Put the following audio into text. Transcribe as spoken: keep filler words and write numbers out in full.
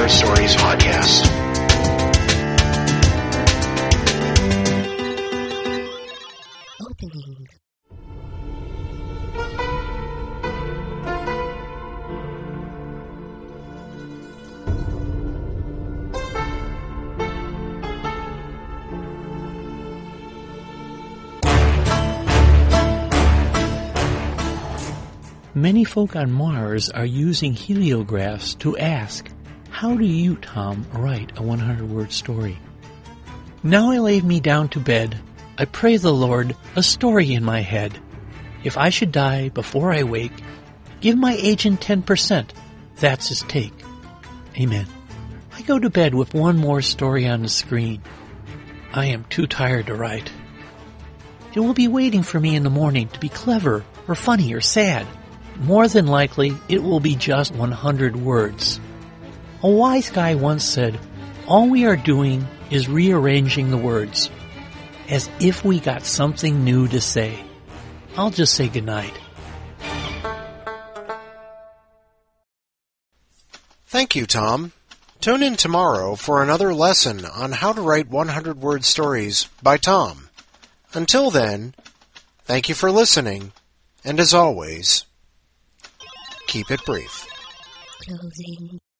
Word Stories podcast. Opening. Many folk on Mars are using heliographs to ask, how do you, Tom, write a hundred-word story? Now I lay me down to bed, I pray the Lord a story in my head. If I should die before I wake, give my agent ten percent, that's his take. Amen. I go to bed with one more story on the screen. I am too tired to write. It will be waiting for me in the morning to be clever or funny or sad. More than likely, it will be just one hundred words. A wise guy once said, all we are doing is rearranging the words, as if we got something new to say. I'll just say goodnight. Thank you, Tom. Tune in tomorrow for another lesson on how to write hundred-word stories by Tom. Until then, thank you for listening, and as always, keep it brief. Closing.